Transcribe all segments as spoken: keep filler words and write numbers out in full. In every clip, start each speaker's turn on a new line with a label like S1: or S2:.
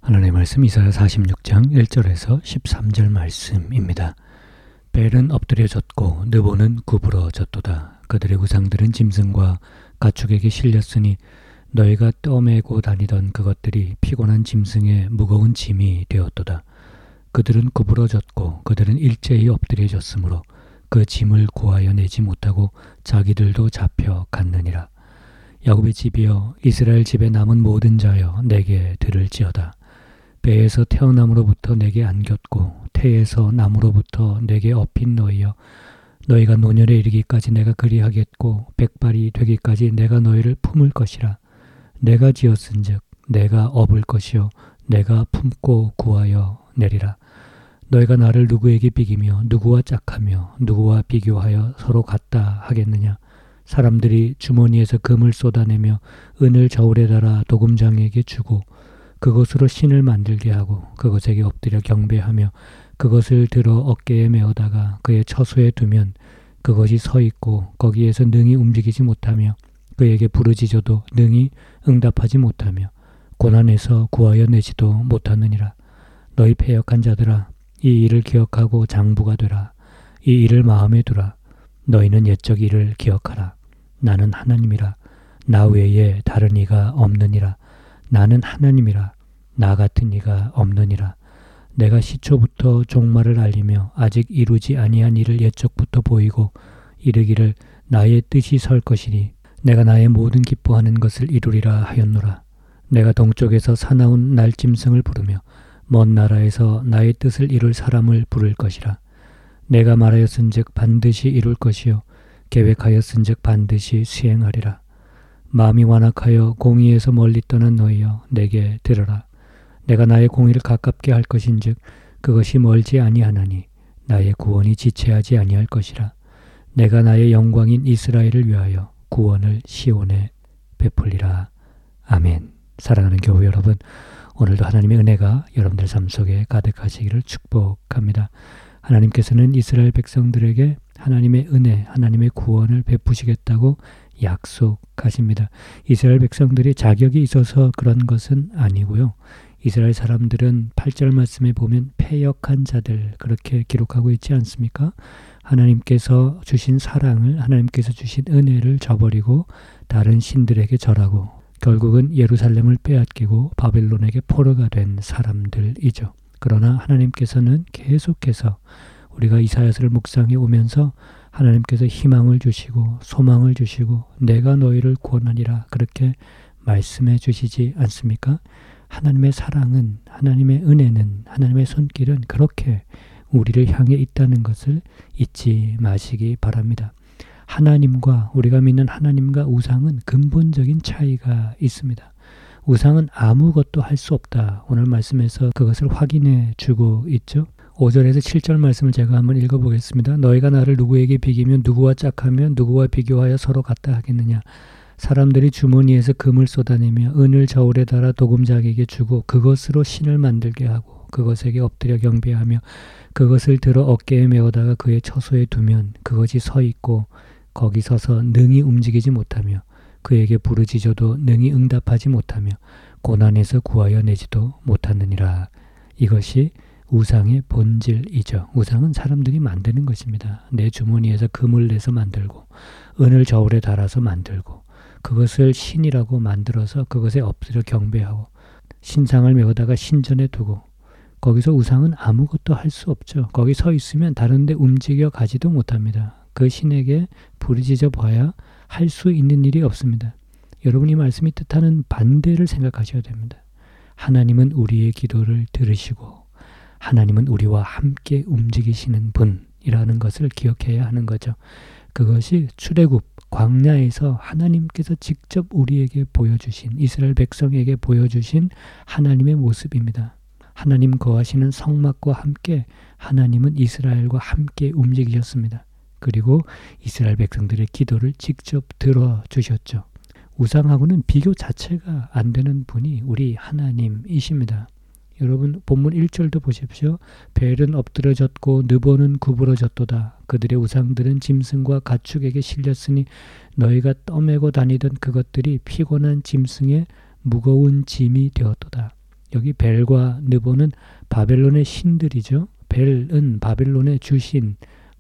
S1: 하나님의 말씀 이사야 사십육 장 일 절에서 십삼 절 말씀입니다. 벨은 엎드려졌고 느보는 구부러졌도다. 그들의 우상들은 짐승과 가축에게 실렸으니 너희가 떠매고 다니던 그것들이 피곤한 짐승의 무거운 짐이 되었도다. 그들은 구부러졌고 그들은 일제히 엎드려졌으므로 그 짐을 구하여 내지 못하고 자기들도 잡혀갔느니라. 야곱의 집이여 이스라엘 집에 남은 모든 자여 내게 들을지어다. 배에서 태어남으로부터 내게 안겼고 태에서 남으로부터 내게 업힌 너희여, 너희가 노년에 이르기까지 내가 그리하겠고 백발이 되기까지 내가 너희를 품을 것이라. 내가 지었은즉 내가 업을 것이요 내가 품고 구하여 내리라. 너희가 나를 누구에게 비기며 누구와 짝하며 누구와 비교하여 서로 같다 하겠느냐. 사람들이 주머니에서 금을 쏟아내며 은을 저울에 달아 도금장에게 주고 그것으로 신을 만들게 하고 그것에게 엎드려 경배하며 그것을 들어 어깨에 메어다가 그의 처소에 두면 그것이 서 있고 거기에서 능히 움직이지 못하며 그에게 부르짖어도 능히 응답하지 못하며 고난에서 구하여 내지도 못하느니라. 너희 패역한 자들아, 이 일을 기억하고 장부가 되라. 이 일을 마음에 두라. 너희는 옛적 일을 기억하라. 나는 하나님이라. 나 외에 다른 이가 없느니라. 나는 하나님이라. 나 같은 이가 없느니라. 내가 시초부터 종말을 알리며 아직 이루지 아니한 일을 옛적부터 보이고 이르기를 나의 뜻이 설 것이니 내가 나의 모든 기뻐하는 것을 이루리라 하였노라. 내가 동쪽에서 사나운 날짐승을 부르며 먼 나라에서 나의 뜻을 이룰 사람을 부를 것이라. 내가 말하였은즉 반드시 이룰 것이요 계획하였은즉 반드시 수행하리라. 마음이 완악하여 공의에서 멀리 떠난 너희여 내게 들으라. 내가 나의 공의를 가깝게 할 것인즉 그것이 멀지 아니하나니 나의 구원이 지체하지 아니할 것이라. 내가 나의 영광인 이스라엘을 위하여 구원을 시온에 베풀리라. 아멘. 사랑하는 교회 여러분, 오늘도 하나님의 은혜가 여러분들 삶 속에 가득하시기를 축복합니다. 하나님께서는 이스라엘 백성들에게 하나님의 은혜, 하나님의 구원을 베푸시겠다고 약속하십니다. 이스라엘 백성들이 자격이 있어서 그런 것은 아니고요. 이스라엘 사람들은 팔 절 말씀에 보면 패역한 자들 그렇게 기록하고 있지 않습니까? 하나님께서 주신 사랑을, 하나님께서 주신 은혜를 저버리고 다른 신들에게 절하고 결국은 예루살렘을 빼앗기고 바벨론에게 포로가 된 사람들이죠. 그러나 하나님께서는 계속해서 우리가 이사야서를 묵상해 오면서 하나님께서 희망을 주시고 소망을 주시고 내가 너희를 구원하리라 그렇게 말씀해 주시지 않습니까? 하나님의 사랑은, 하나님의 은혜는, 하나님의 손길은 그렇게 우리를 향해 있다는 것을 잊지 마시기 바랍니다. 하나님과 우리가 믿는 하나님과 우상은 근본적인 차이가 있습니다. 우상은 아무것도 할 수 없다. 오늘 말씀에서 그것을 확인해 주고 있죠. 오 절에서 칠 절 말씀을 제가 한번 읽어보겠습니다. 너희가 나를 누구에게 비기면 누구와 짝하면 누구와 비교하여 서로 같다 하겠느냐. 사람들이 주머니에서 금을 쏟아내며 은을 저울에 달아 도금장에게 주고 그것으로 신을 만들게 하고 그것에게 엎드려 경배하며 그것을 들어 어깨에 메어다가 그의 처소에 두면 그것이 서 있고 거기 서서 능히 움직이지 못하며 그에게 부르짖어도 능히 응답하지 못하며 고난에서 구하여 내지도 못하느니라. 이것이 우상의 본질이죠. 우상은 사람들이 만드는 것입니다. 내 주머니에서 금을 내서 만들고 은을 저울에 달아서 만들고 그것을 신이라고 만들어서 그것에 엎드려 경배하고 신상을 메어다가 신전에 두고 거기서 우상은 아무것도 할 수 없죠. 거기 서 있으면 다른 데 움직여 가지도 못합니다. 그 신에게 부르짖어 봐야 할 수 있는 일이 없습니다. 여러분 이 말씀이 뜻하는 반대를 생각하셔야 됩니다. 하나님은 우리의 기도를 들으시고 하나님은 우리와 함께 움직이시는 분이라는 것을 기억해야 하는 거죠. 그것이 출애굽 광야에서 하나님께서 직접 우리에게 보여주신, 이스라엘 백성에게 보여주신 하나님의 모습입니다. 하나님 거하시는 성막과 함께 하나님은 이스라엘과 함께 움직이셨습니다. 그리고 이스라엘 백성들의 기도를 직접 들어주셨죠. 우상하고는 비교 자체가 안 되는 분이 우리 하나님이십니다. 여러분 본문 일 절도 보십시오. 벨은 엎드러졌고 느보는 구부러졌도다. 그들의 우상들은 짐승과 가축에게 실렸으니 너희가 떠매고 다니던 그것들이 피곤한 짐승의 무거운 짐이 되었도다. 여기 벨과 느보는 바벨론의 신들이죠. 벨은 바벨론의 주신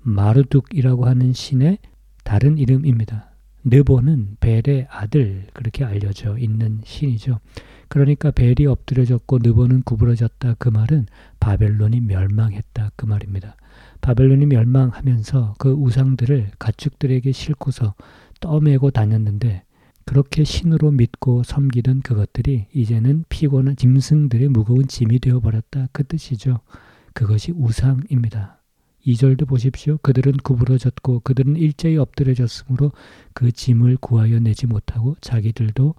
S1: 마르둑이라고 하는 신의 다른 이름입니다. 느보는 벨의 아들, 그렇게 알려져 있는 신이죠. 그러니까 벨이 엎드려졌고 느보는 구부러졌다. 그 말은 바벨론이 멸망했다. 그 말입니다. 바벨론이 멸망하면서 그 우상들을 가축들에게 싣고서 떠매고 다녔는데, 그렇게 신으로 믿고 섬기던 그것들이 이제는 피곤한 짐승들의 무거운 짐이 되어버렸다. 그 뜻이죠. 그것이 우상입니다. 이 절도 보십시오. 그들은 구부러졌고 그들은 일제히 엎드려졌으므로 그 짐을 구하여 내지 못하고 자기들도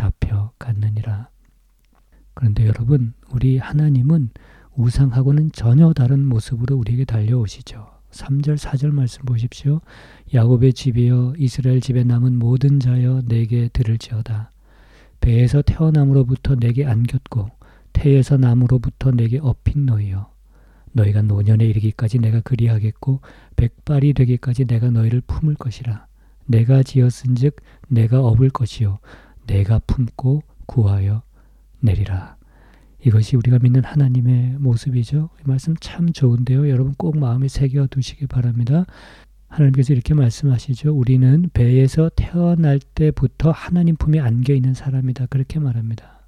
S1: 잡혀갔느니라. 그런데 여러분, 우리 하나님은 우상하고는 전혀 다른 모습으로 우리에게 달려오시죠. 삼 절 사 절 말씀 보십시오. 야곱의 집이여 이스라엘 집에 남은 모든 자여 내게 들을지어다. 배에서 태어남으로부터 내게 안겼고 태에서 남으로부터 내게 업힌 너희여. 너희가 노년에 이르기까지 내가 그리하겠고 백발이 되기까지 내가 너희를 품을 것이라. 내가 지었은즉 내가 업을 것이요 내가 품고 구하여 내리라. 이것이 우리가 믿는 하나님의 모습이죠. 이 말씀 참 좋은데요. 여러분 꼭 마음에 새겨두시기 바랍니다. 하나님께서 이렇게 말씀하시죠. 우리는 배에서 태어날 때부터 하나님 품에 안겨있는 사람이다. 그렇게 말합니다.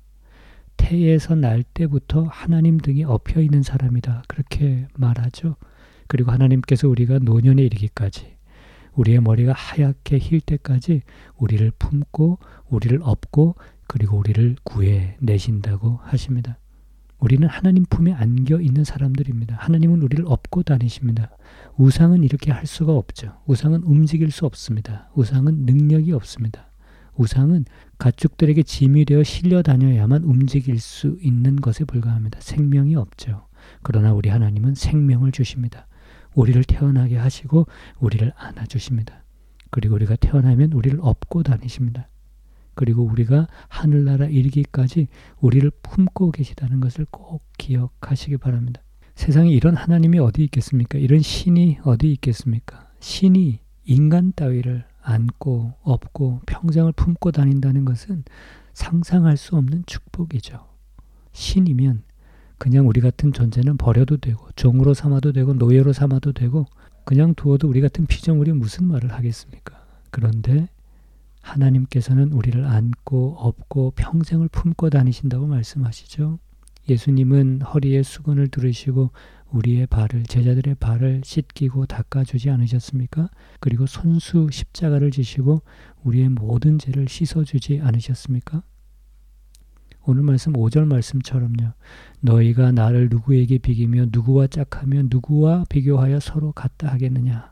S1: 태에서 날 때부터 하나님 등에 엎여있는 사람이다. 그렇게 말하죠. 그리고 하나님께서 우리가 노년에 이르기까지, 우리의 머리가 하얗게 힐 때까지 우리를 품고 우리를 업고 그리고 우리를 구해 내신다고 하십니다. 우리는 하나님 품에 안겨 있는 사람들입니다. 하나님은 우리를 업고 다니십니다. 우상은 이렇게 할 수가 없죠. 우상은 움직일 수 없습니다. 우상은 능력이 없습니다. 우상은 가축들에게 짐이 되어 실려 다녀야만 움직일 수 있는 것에 불과합니다. 생명이 없죠. 그러나 우리 하나님은 생명을 주십니다. 우리를 태어나게 하시고 우리를 안아주십니다. 그리고 우리가 태어나면 우리를 업고 다니십니다. 그리고 우리가 하늘나라 이르기까지 우리를 품고 계시다는 것을 꼭 기억하시기 바랍니다. 세상에 이런 하나님이 어디 있겠습니까? 이런 신이 어디 있겠습니까? 신이 인간 따위를 안고 업고 평생을 품고 다닌다는 것은 상상할 수 없는 축복이죠. 신이면 그냥 우리 같은 존재는 버려도 되고 종으로 삼아도 되고 노예로 삼아도 되고 그냥 두어도 우리 같은 피조물이 무슨 말을 하겠습니까? 그런데 하나님께서는 우리를 안고 업고 평생을 품고 다니신다고 말씀하시죠. 예수님은 허리에 수건을 두르시고 우리의 발을, 제자들의 발을 씻기고 닦아주지 않으셨습니까? 그리고 손수 십자가를 지시고 우리의 모든 죄를 씻어주지 않으셨습니까? 오늘 말씀 오 절 말씀처럼요. 너희가 나를 누구에게 비기며 누구와 짝하며 누구와 비교하여 서로 같다 하겠느냐.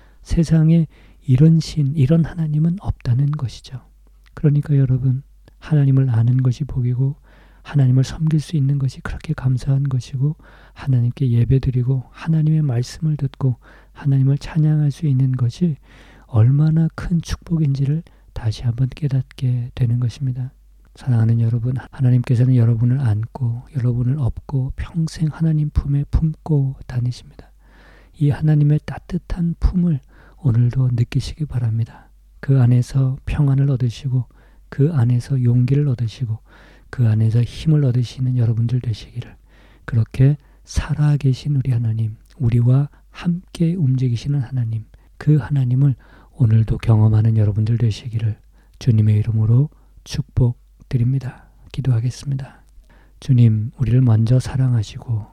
S1: 세상에 이런 신, 이런 하나님은 없다는 것이죠. 그러니까 여러분, 하나님을 아는 것이 복이고 하나님을 섬길 수 있는 것이 그렇게 감사한 것이고 하나님께 예배드리고 하나님의 말씀을 듣고 하나님을 찬양할 수 있는 것이 얼마나 큰 축복인지를 다시 한번 깨닫게 되는 것입니다. 사랑하는 여러분, 하나님께서는 여러분을 안고 여러분을 업고 평생 하나님 품에 품고 다니십니다. 이 하나님의 따뜻한 품을 오늘도 느끼시기 바랍니다. 그 안에서 평안을 얻으시고 그 안에서 용기를 얻으시고 그 안에서 힘을 얻으시는 여러분들 되시기를, 그렇게 살아계신 우리 하나님, 우리와 함께 움직이시는 하나님, 그 하나님을 오늘도 경험하는 여러분들 되시기를 주님의 이름으로 축복드립니다. 기도하겠습니다. 주님, 우리를 먼저 사랑하시고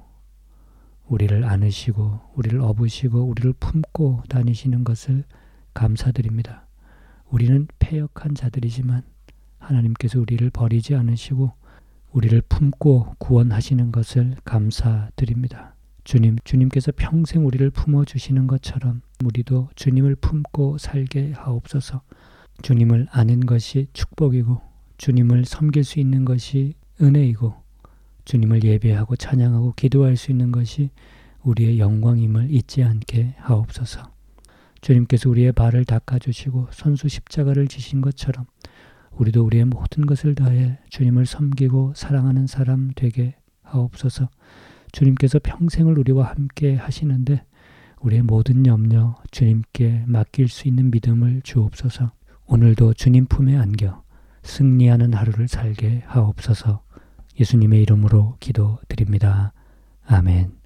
S1: 우리를 안으시고 우리를 업으시고 우리를 품고 다니시는 것을 감사드립니다. 우리는 패역한 자들이지만 하나님께서 우리를 버리지 않으시고 우리를 품고 구원하시는 것을 감사드립니다. 주님, 주님께서 평생 우리를 품어주시는 것처럼 우리도 주님을 품고 살게 하옵소서. 주님을 아는 것이 축복이고 주님을 섬길 수 있는 것이 은혜이고 주님을 예배하고 찬양하고 기도할 수 있는 것이 우리의 영광임을 잊지 않게 하옵소서. 주님께서 우리의 발을 닦아주시고 손수 십자가를 지신 것처럼 우리도 우리의 모든 것을 다해 주님을 섬기고 사랑하는 사람 되게 하옵소서. 주님께서 평생을 우리와 함께 하시는데 우리의 모든 염려 주님께 맡길 수 있는 믿음을 주옵소서. 오늘도 주님 품에 안겨 승리하는 하루를 살게 하옵소서. 예수님의 이름으로 기도드립니다. 아멘.